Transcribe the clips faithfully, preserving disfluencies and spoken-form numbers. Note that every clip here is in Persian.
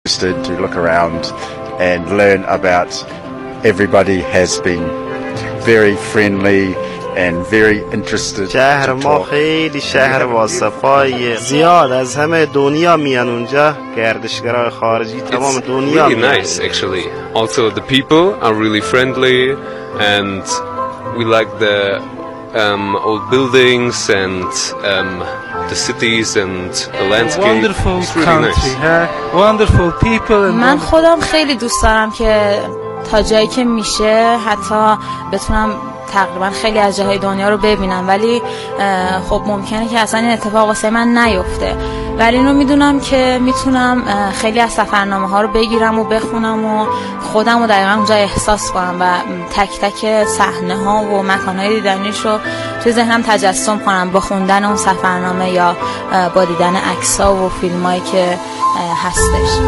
to look around and learn about everybody has been very friendly and very interested. شهر ما خیلی شهر واصفایی، زیاد از همه دنیا میان اونجا، گردشگرای خارجی تمام دنیا really میان. nice actually. Also the people are really friendly and we like the um, old buildings and um, the cities and the landscape. Wonderful it's really country, nice. huh? Wonderful people and من خودم خیلی دوست دارم که تا جایی که میشه حتی بتونم تقریبا خیلی از جاهای دنیا رو ببینم، ولی خب ممکنه که اصلا این اتفاق واسه من نیفته، ولی اینو میدونم که میتونم خیلی از سفرنامه ها رو بگیرم و بخونم و خودم رو دقیقا اونجا احساس کنم و تک تک صحنه ها و مکان های دیدنیش رو توی ذهنم تجسم کنم با خوندن اون سفرنامه یا با دیدن عکس ها و فیلم هایی که هستش.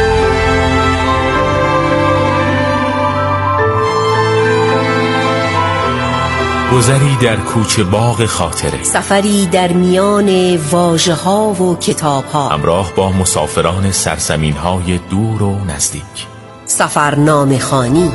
گذری در کوچه باغ خاطره، سفری در میان واژه ها و کتاب ها، همراه با مسافران سرزمین های دور و نزدیک. سفرنامه خوانی.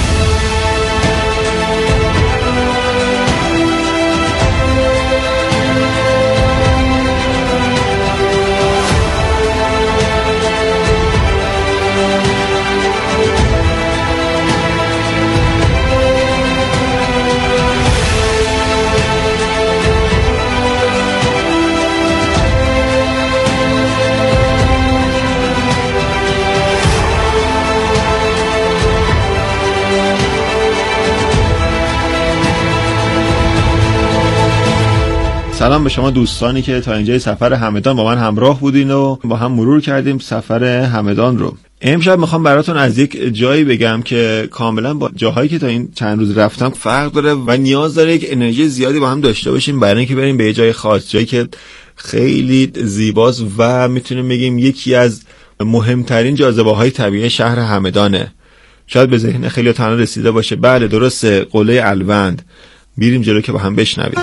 سلام به شما دوستانی که تا اینجای سفر همدان با من همراه بودین و با هم مرور کردیم سفر همدان رو. امشب میخوام براتون از یک جایی بگم که کاملا با جاهایی که تا این چند روز رفتم فرق داره و نیاز داره یک انرژی زیادی با هم داشته باشیم برای اینکه بریم به یه جای خاص، جایی که خیلی زیباست و میتونیم بگیم یکی از مهمترین جاذبه‌های طبیعی شهر همدانه. شاید به ذهن خیلی تنها رسیده باشه. بله درسته، قله الوند. میریم جلو که با هم بشنویم.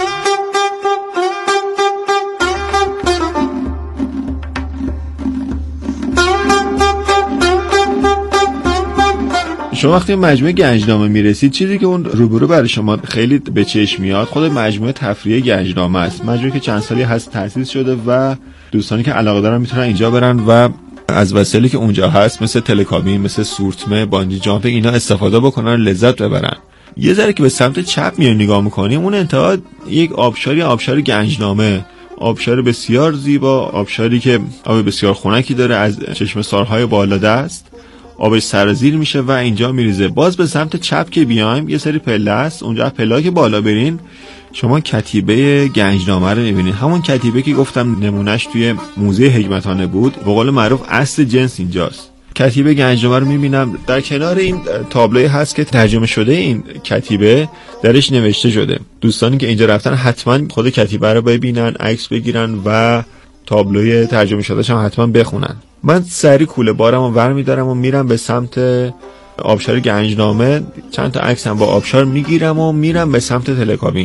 شما وقتی مجموعه گنجنامه میرسید، چیزی که اون روبرو برای شما خیلی به چشم میاد خود مجموعه تفریحی گنجنامه است. مجموعه که چند سالی هست تأسیس شده و دوستانی که علاقه دارن میتونن اینجا برن و از وسایلی که اونجا هست مثل تلکابین، مثل سورتمه، بانجی جامپینگ اینا استفاده بکنن، لذت ببرن. یه ذره که به سمت چپ میای نگاه میکنیم، اون انتها یک آبشاری آبشار گنجنامه، آبشار بسیار زیبا، آبشاری که آب بسیار خنکی داره، از چشمه سارهای بالادست آبش سرازیر میشه و اینجا میریزه. باز به سمت چپ که بیایم یه سری پله است، اونجا پله که بالا برین شما کتیبه گنجنامه رو میبینید، همون کتیبه که گفتم نمونهش توی موزه حکمتانه بود، به قول معروف اصل جنس اینجاست. کتیبه گنجنامه رو میبینم. در کنار این تابلوی هست که ترجمه شده این کتیبه درش نوشته شده. دوستانی که اینجا رفتن حتما خود کتیبه رو ببینن، عکس بگیرن و تابلوی ترجمه شدهش هم حتما بخونن. من سری کوله بارم رو ور میدارم و میرم به سمت آبشار گنجنامه، چند تا عکس هم با آبشار میگیرم و میرم به سمت تلکابین.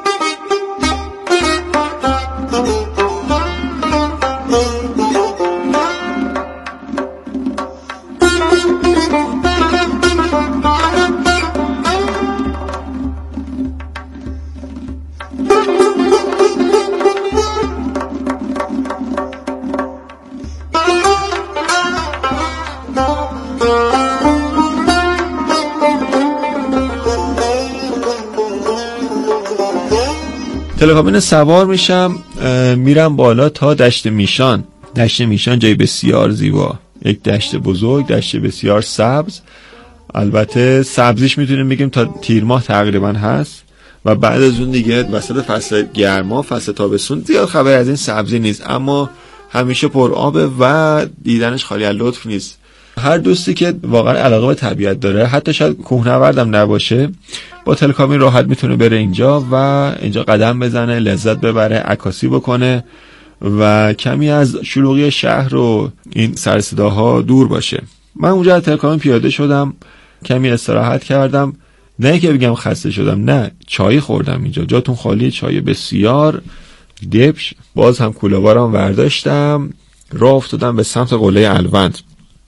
تلکابین سوار میشم، میرم بالا تا دشت میشان. دشت میشان جای بسیار زیبا، یک دشت بزرگ، دشت بسیار سبز. البته سبزیش میتونیم بگیم تا تیر ماه تقریبا هست و بعد از اون دیگه وسط فصل گرما، فصل تابستون زیاد خبری از این سبزی نیست، اما همیشه پر آبه و دیدنش خالی از لطف نیست. هر دوستی که واقعا علاقه به طبیعت داره، حتی شاید کوهنوردم نباشه، با تلکابین راحت میتونه بره اینجا و اینجا قدم بزنه، لذت ببره، عکاسی بکنه و کمی از شلوغی شهر و این سر صداها دور باشه. من اونجا از تلکابین پیاده شدم، کمی استراحت کردم. نه که بگم خسته شدم، نه، چای خوردم اینجا، جاتون خالی، چای بسیار دبش. باز هم کوله بارم ورداشتم، راه افتادم به سمت قله الوند.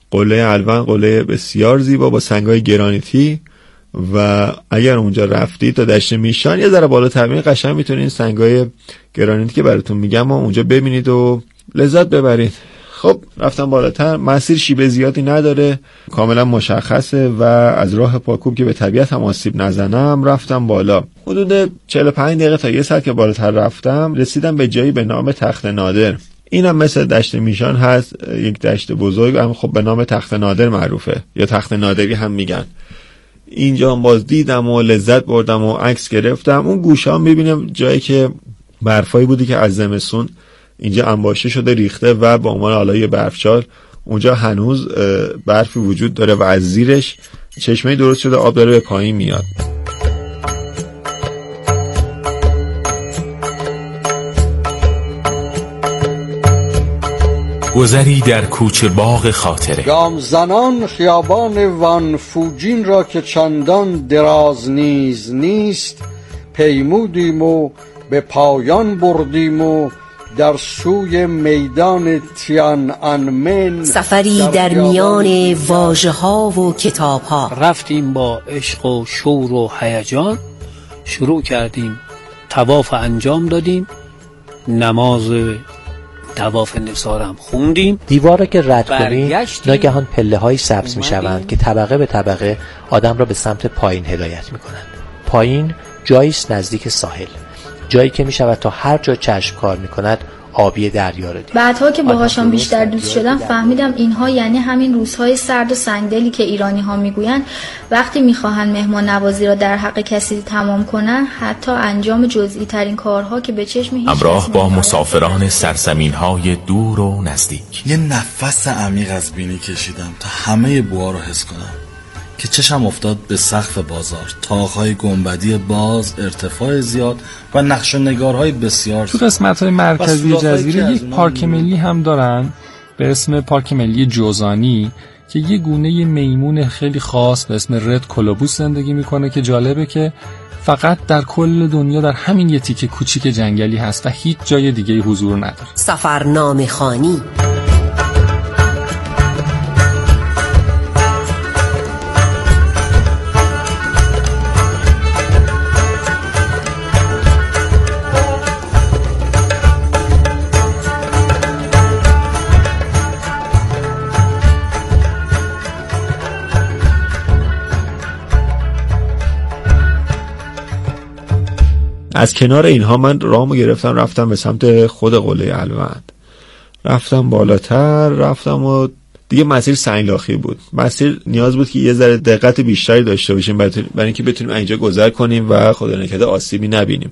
قله الوند قله بسیار زیبا با سنگ‌های گرانیتی و اگر اونجا رفتید تا دشت میشان یه ذره بالاتر میرین قشنگ میتونید این سنگ‌های گرانیتی که براتون میگم و اونجا ببینید و لذت ببرید. خب رفتم بالاتر، مسیر شیب زیادی نداره، کاملا مشخصه و از راه پاکوب که به طبیعت هم آسیب نزنم رفتم بالا. حدود چهل و پنج دقیقه تا یه ساعت که بالاتر رفتم رسیدم به جایی به نام تخت نادر. اینم مثل دشت میشان هست، یک دشت بزرگ، اما خب به نام تخت نادر معروفه یا تخت نادری هم میگن. اینجا باز دیدم و لذت بردم و عکس گرفتم. اون گوشه ها میبینم جایی که برفایی بودی که از زمستون اینجا انباشته شده ریخته و با عنوان حالا یه برفچال اونجا هنوز برفی وجود داره و از زیرش چشمه درست شده، آب داره به پایین میاد. گذری در کوچه باغ خاطره. گام زنان خیابان وان فوجین را که چندان دراز نیز نیست پیمودیم و به پایان بردیم و در سوی میدان تیان انمن سفری در, در میان واژه ها و کتاب ها. رفتیم با عشق و شور و هیجان، شروع کردیم طواف انجام دادیم، نماز طواف نثارم خوندیم. دیوار را که رد کنی ناگهان پله های سبز می شوند که طبقه به طبقه آدم را به سمت پایین هدایت می کنند. پایین جاییست نزدیک ساحل، جایی که می شود تا هر جا چشم کار می کند آبی دریا را دید. بعدها که باهاشان بیشتر دوست شدم فهمیدم اینها یعنی همین روزهای سرد و سنگدلی که ایرانی ها میگویند وقتی میخواهند مهمان نوازی را در حق کسی تمام کنند حتی انجام جزئی ترین کارها که به چشم هیچ همراه با مسافران سرزمین های دور و نزدیک. یه نفس عمیق از بینی کشیدم تا همه بوها رو حس کنم که چشم افتاد به سقف بازار، طاق‌های گنبدی باز، ارتفاع زیاد و نقش و نگارهای بسیار. تو قسمت‌های مرکزی جزیره یک پارک ملی هم دارن به اسم پارک ملی جوزانی که یه گونه میمون خیلی خاص به اسم رد کولوبوس زندگی میکنه که جالبه که فقط در کل دنیا در همین یه تیکه کوچیک جنگلی هست و هیچ جای دیگه حضور نداره. سفرنامه خوانی. از کنار اینها من رامو گرفتم رفتم به سمت خود قله الوند. رفتم بالاتر، رفتم و دیگه مسیر سنگلاخی بود. مسیر نیاز بود که یه ذره دقت بیشتری داشته باشیم برای اینکه بتونیم اینجا گذر کنیم و خدا نکرده آسیبی نبینیم.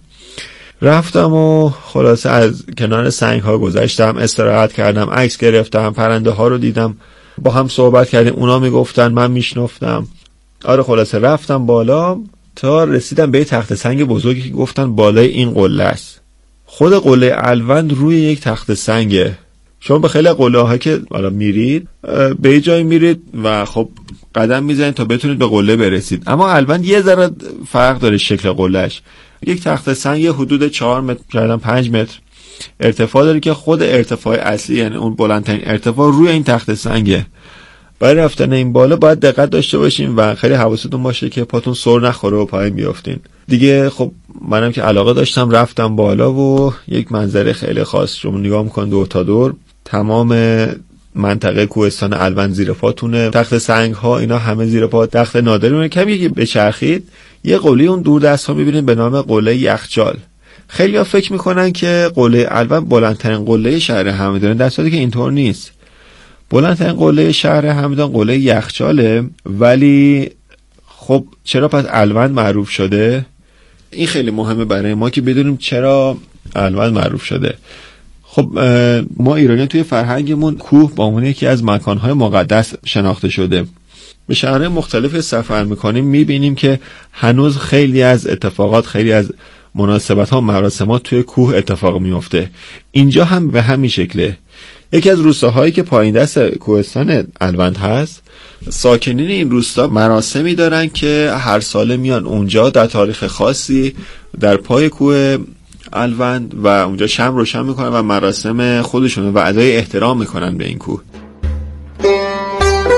رفتم و خلاصه از کنار سنگ ها گذشتم، استراحت کردم، عکس گرفتم، پرنده ها رو دیدم، با هم صحبت کردیم، اونا میگفتن من میشنفتم. آره خلاصه رفتم بالا تا رسیدم به تخت سنگ بزرگی که گفتن بالای این قله است. خود قله الوند روی یک تخت سنگه. شما به خیلی قله ها که حالا میرید به جای میرید و خب قدم میزنید تا بتونید به قله برسید، اما الوند یه ذره فرق داره شکل قلهش. یک تخت سنگ حدود چهار متر شاید پنج متر ارتفاع داره که خود ارتفاع اصلی یعنی اون بلندترین ارتفاع روی این تخت سنگه. برای رفتن این بالا باید دقت داشته باشین و خیلی حواستون باشه که پاتون سر نخوره و پایین بیافتین. دیگه خب منم که علاقه داشتم رفتم بالا و یک منظره خیلی خاص شما نگاه میکن دور تا دور تمام منطقه کوهستان الوند زیر پاتونه، تخت سنگ ها اینا همه زیر پا. تخت نادرونه کمی که بچرخید یه قله اون دور دست ها میبینید به نام قله یخچال. خیلی ها فکر میکنن که قله الوند بلندترین قله شهر همدان، در صورتی که اینطور نیست. بلندترین قله شهر همدان قله یخچاله، ولی خب چرا پس الوند معروف شده؟ این خیلی مهمه برای ما که بدونیم چرا الوند معروف شده. خب ما ایرانی توی فرهنگمون کوه با عنوان یکی از مکانهای مقدس شناخته شده. به شهرهای مختلف سفر میکنیم میبینیم که هنوز خیلی از اتفاقات، خیلی از مناسبت ها و مراسمات توی کوه اتفاق میفته. اینجا هم به همین شکله. یکی از روستاهایی که پایین دست کوهستان الوند هست، ساکنین این روستا مراسمی دارن که هر ساله میان اونجا در تاریخ خاصی در پای کوه الوند و اونجا شمع روشن میکنن و مراسم خودشون و ادای احترام میکنن به این کوه.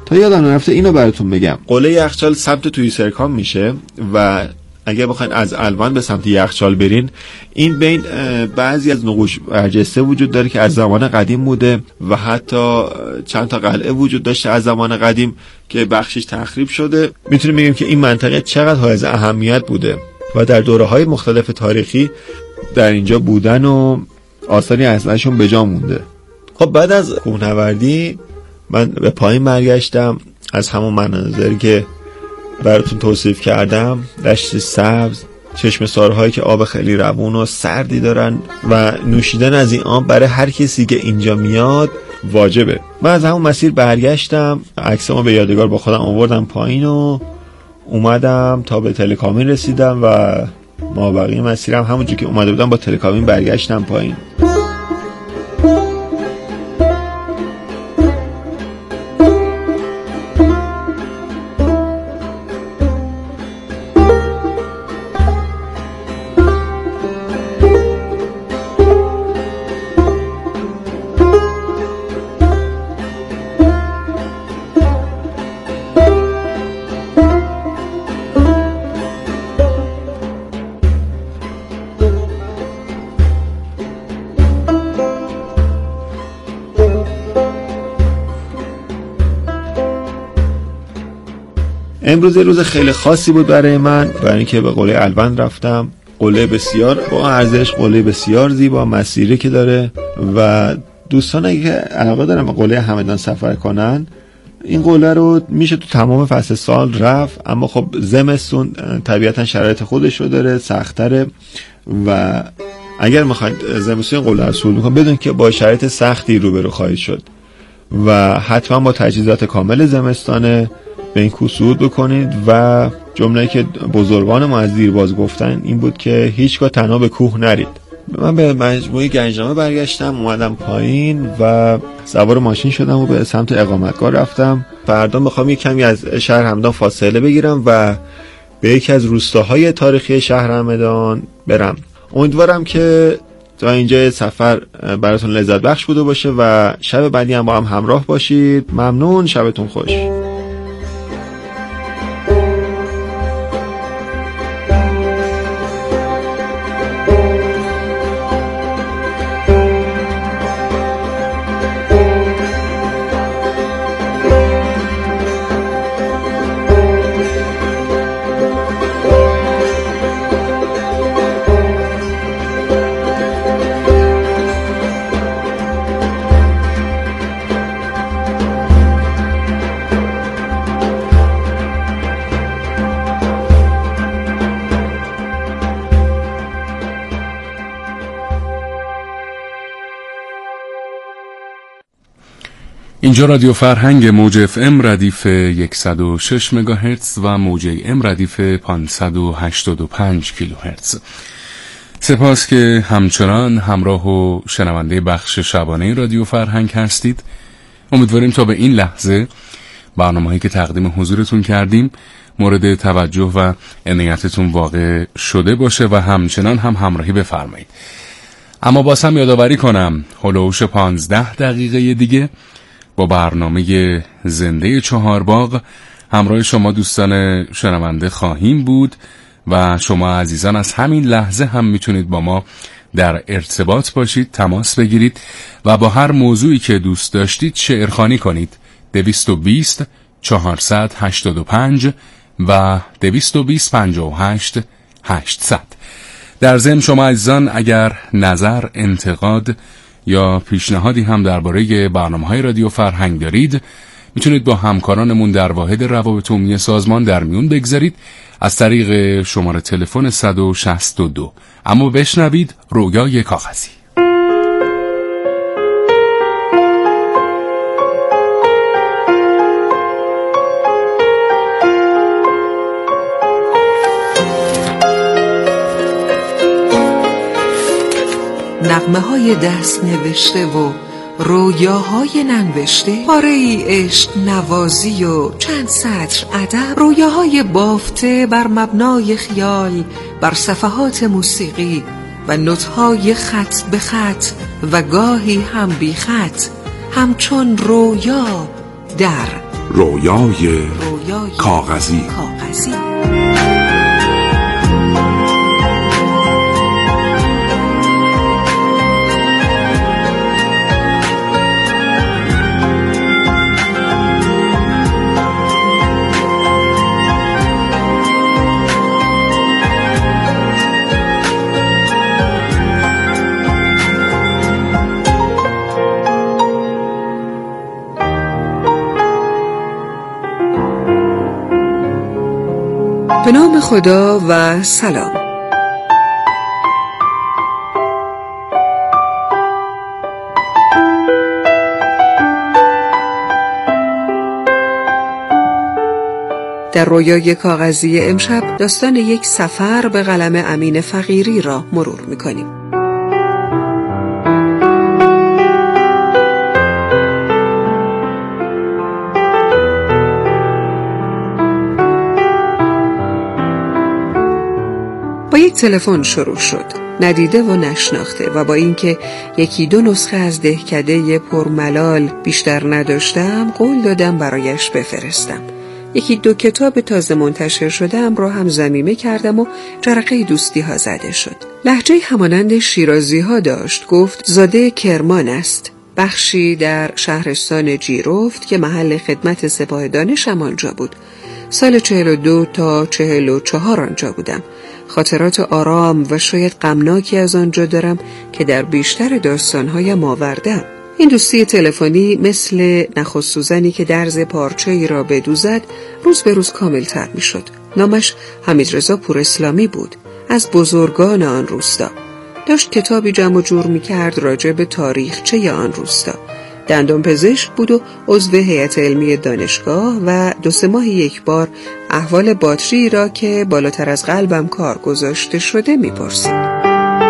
تا یادم نرفته اینو براتون بگم، قله یخچال سمت توی سرکام میشه و اگه بخواید از الوان به سمت یخچال برین، این بین بعضی از نقوش برجسته وجود داره که از زمان قدیم بوده و حتی چند تا قلعه وجود داشته از زمان قدیم که بخشش تخریب شده. میتونیم بگیم که این منطقه چقدر حائز اهمیت بوده و در دوره‌های مختلف تاریخی در اینجا بودن و آثاری ازشون به جا مونده. خب بعد از کوهنوردی من به پایین برگشتم، از همون مناظری که براتون توصیف کردم، دشت سبز، چشمه سارهایی که آب خیلی روون و سردی دارن و نوشیدن از این آب برای هر کسی که اینجا میاد واجبه. من از همون مسیر برگشتم، عکسامو به یادگار با خودم آوردم پایین و اومدم تا به تلکامین رسیدم و ما بقیه مسیرم همونجور که اومده بودم با تلکامین برگشتم پایین. امروز روز خیلی خاصی بود برای من، برای اینکه به قله الوند رفتم. قله بسیار با ارزش، قله بسیار زیبا، مسیری که داره و دوستانی که علاقه دارن به قله همدان سفر کنن، این قله رو میشه تو تمام فصل سال رفت، اما خب زمستون طبیعتا شرایط خودش رو داره، سخت‌تره و اگر میخواید زمستون قله رو صعود کنید بدون که با شرایط سختی روبرو خواهید شد و حتما با تجهیزات کامل زمستانه به این کوه صعود بکنید و جمله‌ای که بزرگان ما از دیرباز گفتن این بود که هیچگاه تنها به کوه نرید. من به مجموعه گنجنامه برگشتم، اومدم پایین و سوار ماشین شدم و به سمت اقامتگاه رفتم. فردا میخوام یک کمی از شهر همدان فاصله بگیرم و به یکی از روستاهای تاریخی شهر همدان برم. امیدوارم که تا اینجا سفر براتون لذت بخش بوده باشه و شب بعدی هم با هم همراه باشید. ممنون، شبتون خوش. اینجا رادیو فرهنگ موج اف ام ردیف صد و شش مگاهرتز و موج ام ردیف پانصد و هشتاد و پنج کیلوهرتز. سپاس که همچنان همراه و شنونده بخش شبانه رادیو فرهنگ هستید. امیدواریم تا به این لحظه برنامه‌هایی که تقدیم حضورتون کردیم مورد توجه و عنایتتون واقع شده باشه و همچنان هم همراهی بفرمایید. اما باز هم یادآوری کنم هلوش پانزده دقیقه دیگه با برنامه زنده چهارباغ همراه شما دوستان شنونده خواهیم بود و شما عزیزان از همین لحظه هم میتونید با ما در ارتباط باشید، تماس بگیرید و با هر موضوعی که دوست داشتید شعرخوانی کنید. دویست و بیست چهارصد هشتاد و پنج و دویست و بیست پنجاه و هشت هشتصد. در ضمن شما عزیزان اگر نظر، انتقاد یا پیشنهادی هم درباره برنامه‌های رادیو فرهنگ دارید میتونید با همکارانمون در واحد روابط عمومی سازمان در میون بگذارید از طریق شماره تلفن صد و شصت و دو. اما بشنوید رویای کاغذی. نغمه های دست نوشته و رویاهای ننوشته، پاره ای عشق نوازی و چند سطر ادب، رویاهای بافته بر مبنای خیال بر صفحات موسیقی و نوت‌های خط به خط و گاهی هم بی خط، همچون رویا در رویای, رویای کاغذی, کاغذی. به نام خدا و سلام. در رویای کاغذی امشب داستان یک سفر به قلم امین فقیری را مرور می‌کنیم. با یک تلفن شروع شد، ندیده و نشناخته، و با اینکه یکی دو نسخه از دهکده پرملال بیشتر نداشتم قول دادم برایش بفرستم. یکی دو کتاب تازه منتشر شدم را هم ضمیمه کردم و جرقه دوستی ها زده شد. لهجه همانند شیرازی ها داشت. گفت زاده کرمان است، بخشی در شهرستان جیرفت که محل خدمت سپاه دانشم آنجا بود. سال چهل و دو تا چهل و چهار آنجا بودم. خاطرات آرام و شاید غمناکی از آنجا دارم که در بیشتر داستانهایم آوردم. این دوستی تلفنی مثل نخست سوزنی که درز پارچه‌ای را بدوزد روز به روز کامل‌تر می‌شد. نامش حمیدرضا پوراسلامی بود، از بزرگان آن روستا. داشت کتابی جمع و جور می‌کرد راجع به تاریخچه آن روستا. دندان پزشک بود و عضو هیئت علمی دانشگاه و دو سه ماهی یک بار احوال باتری را که بالاتر از قلبم کار گذاشته شده می‌پرسید.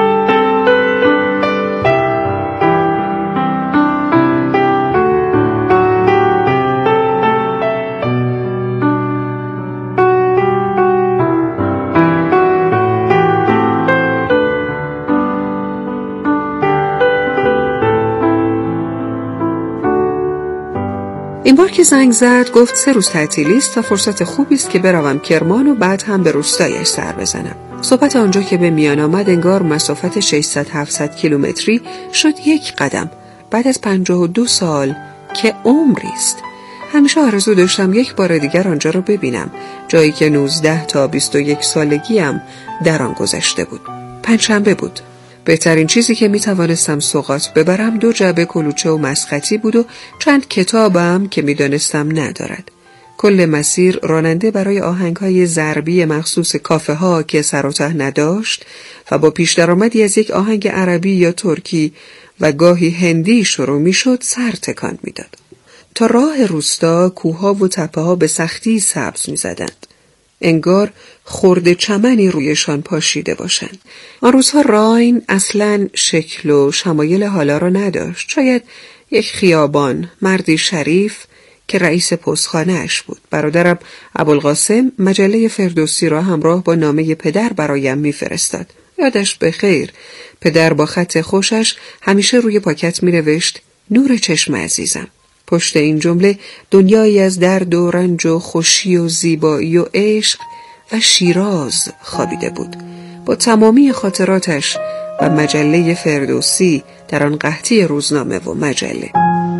این بار که زنگ زد گفت سه روز تعطیلی است و فرصت خوبی است که بروم کرمان و بعد هم به روستایش سر بزنم. صحبت آنجا که به میان آمد انگار مسافت ششصد هفتصد کیلومتری شد یک قدم بعد از پنجاه و دو سال که عمری است. همیشه آرزو داشتم یک بار دیگر آنجا را ببینم، جایی که نوزده تا بیست و یک سالگیم در آن گذشته بود. پنجشنبه بود. بهترین چیزی که می توانستم سوغات ببرم دو جعبه کلوچه و مسقطی بود و چند کتابم که می دانستم ندارد. کل مسیر راننده برای آهنگ‌های ضربی مخصوص کافه ها که سر و ته نداشت و با پیش درآمدی از یک آهنگ عربی یا ترکی و گاهی هندی شروع می شد سر تکان می داد. تا راه روستا کوه‌ها و تپه‌ها به سختی سبز می زدند. انگار خرد چمنی رویشان پاشیده باشند. آن روزها راین اصلاً شکل و شمایل حالا را نداشت. شاید یک خیابان، مردی شریف که رئیس پستخانه اش بود. برادرم ابوالقاسم مجله فردوسی را همراه با نامه پدر برایم میفرستاد. یادش بخیر، پدر با خط خوشش همیشه روی پاکت می نوشت نور چشم عزیزم. پشت این جمله دنیایی از درد و رنج و خوشی و زیبایی و عشق و شیراز خوابیده بود. با تمامی خاطراتش و مجله فردوسی در آن قحطی روزنامه و مجله.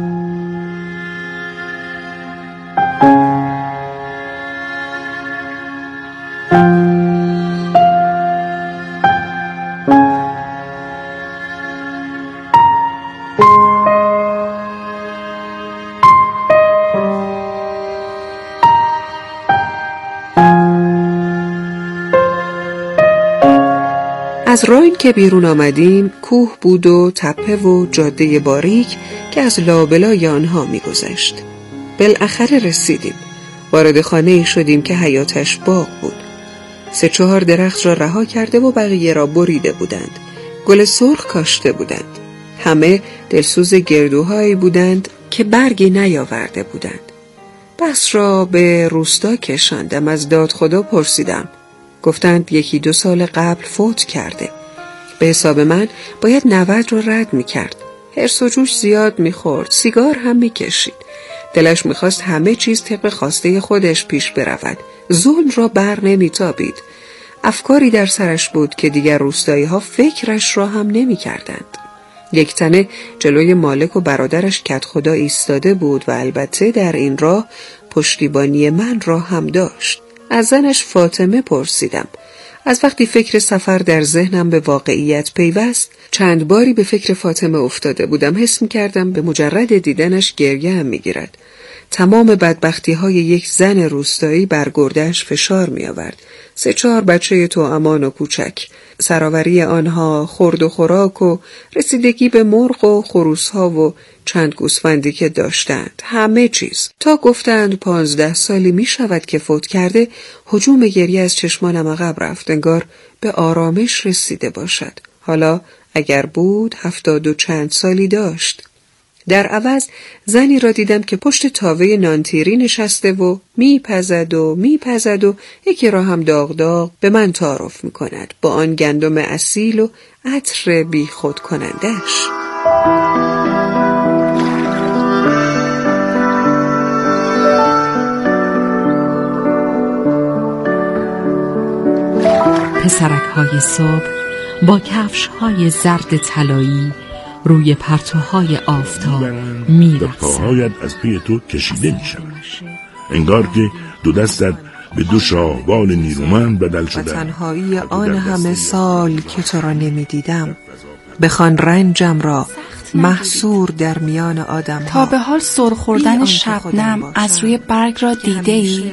از راین که بیرون آمدیم کوه بود و تپه و جاده باریک که از لابلای آنها می‌گذشت. بالاخره رسیدیم. وارد خانه‌ای شدیم که حیاطش باغ بود. سه چهار درخت را رها کرده و بقیه را بریده بودند. گل سرخ کاشته بودند. همه دلسوز گردوهایی بودند که برگی نیاورده بودند. بس را به روستا کشاندم. از داد خدا پرسیدم. گفتند یکی دو سال قبل فوت کرده. به حساب من باید نود رو رد می کرد. هرس و جوش زیاد می خورد. سیگار هم می کشید. دلش میخواست همه چیز طبق خواسته خودش پیش برود. ظلم را بر نمیتابید. افکاری در سرش بود که دیگر روستایی ها فکرش را هم نمی کردند. یک تنه جلوی مالک و برادرش کت خدا ایستاده بود و البته در این راه پشتیبانی من را هم داشت. از زنش فاطمه پرسیدم. از وقتی فکر سفر در ذهنم به واقعیت پیوست، چند باری به فکر فاطمه افتاده بودم. حس می کردم به مجرد دیدنش گریه هم می گیرد. تمام بدبختی های یک زن روستایی بر گرده‌اش فشار می آورد. سه چهار بچه توامان و کوچک، سراوری آنها، خورد و خوراک و رسیدگی به مرغ و خروس ها و چند گوسفندی که داشتند، همه چیز. تا گفتند پانزده سالی می شود که فوت کرده، هجوم گریه از چشمانم عقب رفت، انگار به آرامش رسیده باشد. حالا اگر بود هفتاد و چند سالی داشت. در عوض زنی را دیدم که پشت تاوه نانتیری نشسته و میپزد و میپزد و یکی را هم داغ داغ به من تعارف میکند با آن گندم اصیل و عطر بی خود کنندش. پسرک های صبح با کفش های زرد طلایی روی پرتوهای آفتاب می‌رقصد. پاهایت از پی تو کشیده می‌شود، انگار که دو دستت به دو شاهبال نیرومند بدل شده. تنهایی آن همه سال که تو را نمی‌دیدم، بخوان رنجم را محصور در میان آدم ها. تا به حال سر خوردن شبنم از روی برگ را دیده ای؟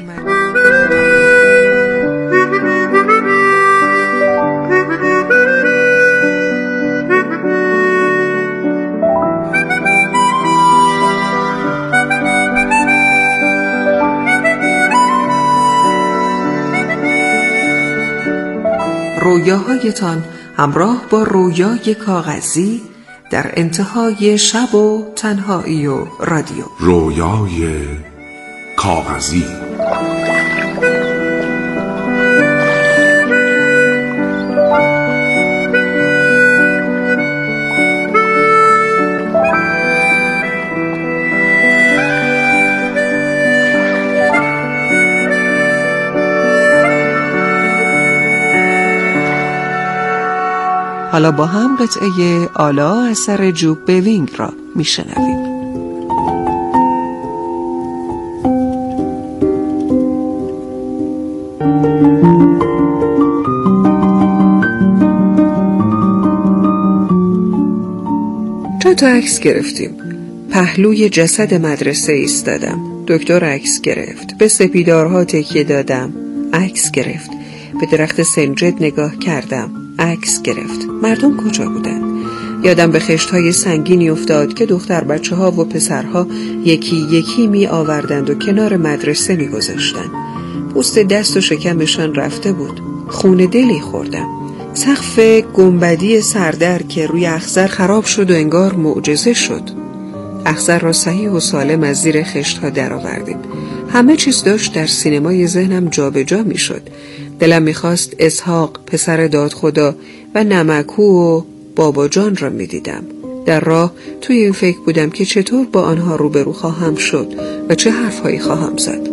رویاهایتان همراه با رویای کاغذی در انتهای شب و تنهایی و رادیو. رویای کاغذی. حالا با هم قطعه آلا اثر جوب بیوینگ را میشنویم. چند تا عکس گرفتیم. پهلوی جسد مدرسه ایستادم. دکتر عکس گرفت. به سپیدارها تکیه دادم. عکس گرفت. به درخت سنجد نگاه کردم. عکس گرفت. مردم کجا بودند؟ یادم به خشت‌های سنگینی افتاد که دختر بچه ها و پسرها یکی یکی می آوردند و کنار مدرسه می گذاشتند. پوست دست و شکمشان رفته بود. خون دلی خوردم. سقف گنبدی سردر که روی اخضر خراب شد و انگار معجزه شد. اخضر را صحیح و سالم از زیر خشت‌ها در آوردیم. همه چیز داشت در سینمای ذهنم جا به جا می شد. دلم میخواست اسحاق، پسر دادخدا و نمکو و بابا جان را میدیدم. در راه توی این فکر بودم که چطور با آنها روبرو خواهم شد و چه حرفهایی خواهم زد.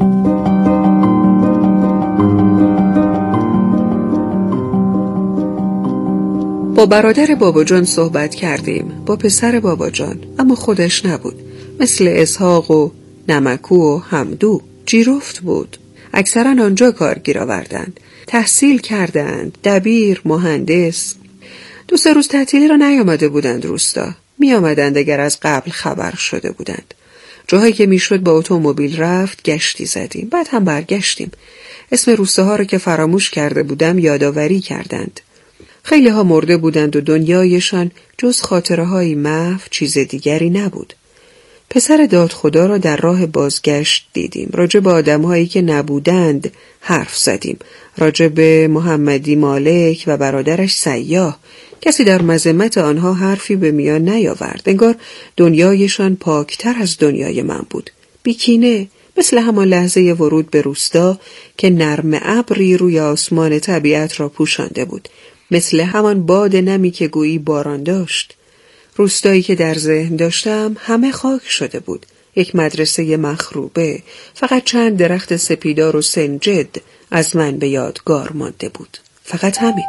با برادر بابا جان صحبت کردیم، با پسر بابا جان، اما خودش نبود. مثل اسحاق و نمکو و حمدو جیرفت بود. اکثرا آنجا کارگیر آوردند، تحصیل کردند، دبیر، مهندس. دو سه روز تعطیلی را نیامده بودند روستا. می آمدند اگر از قبل خبر شده بودند. جاهایی که میشد با اتومبیل رفت گشتی زدیم، بعد هم برگشتیم. اسم روستاها را که فراموش کرده بودم یادآوری کردند. خیلی ها مرده بودند و دنیایشان جز خاطره های محو چیز دیگری نبود. پسر دادخدا را در راه بازگشت دیدیم. راجع به آدم‌هایی که نبودند حرف زدیم. راجع به محمدی مالک و برادرش سیاه. کسی در مذمت آنها حرفی به میان نیاورد. انگار دنیایشان پاکتر از دنیای من بود. بیکینه، مثل همان لحظه ورود به روستا که نرم ابری روی آسمان طبیعت را پوشانده بود. مثل همان باد نمی که گویی باران داشت. روستایی که در ذهن داشتم همه خاک شده بود. یک مدرسه مخروبه، فقط چند درخت سپیدار و سنجد از من به یادگار مانده بود. فقط همین.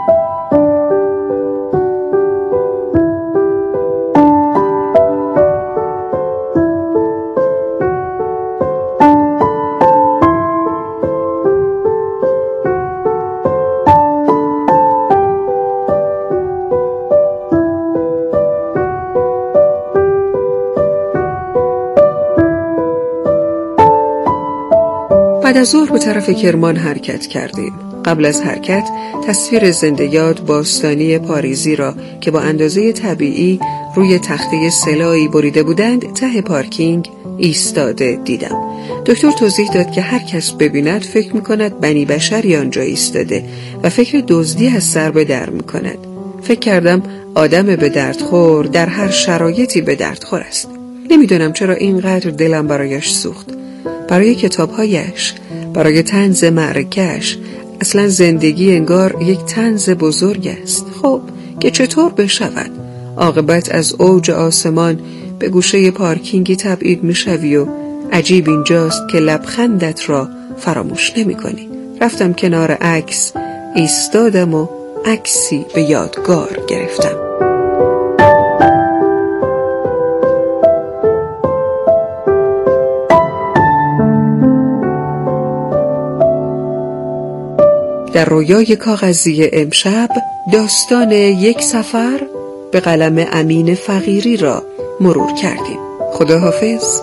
بعد از ظهر به طرف کرمان حرکت کردیم. قبل از حرکت تصویر زنده یاد باستانی پاریزی را که با اندازه طبیعی روی تخته سلایی بریده بودند ته پارکینگ ایستاده دیدم. دکتر توضیح داد که هر کس ببیند فکر می‌کند بنی بشری آنجا ایستاده و فکر دزدی از سر به در می‌کند. فکر کردم آدم به دردخور در هر شرایطی به دردخور است. نمی‌دونم چرا اینقدر دلم برایش سوخت. برای کتابهایش، برای طنز معرکش. اصلا زندگی انگار یک طنز بزرگ است. خب که چطور بشود؟ عاقبت از اوج آسمان به گوشه پارکینگی تبعید میشوی و عجیب اینجاست که لبخندت را فراموش نمی کنی. رفتم کنار عکس ایستادم و عکسی به یادگار گرفتم. در رویای کاغذی امشب داستان یک سفر به قلم امین فقیری را مرور کردیم. خداحافظ.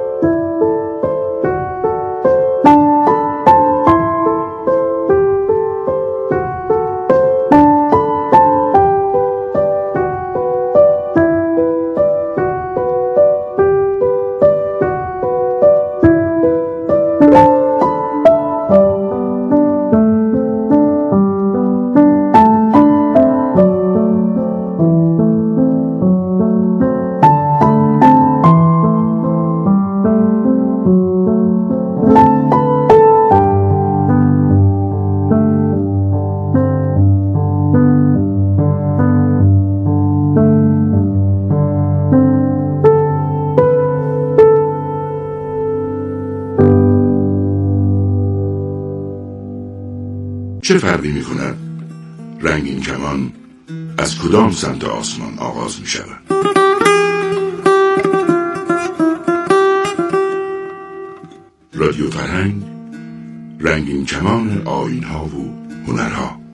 چه فرقی می کند رنگین کمان از کدام سمت آسمان آغاز می شود؟ رادیو فرهنگ، رنگین کمان آیین‌ها و هنرها.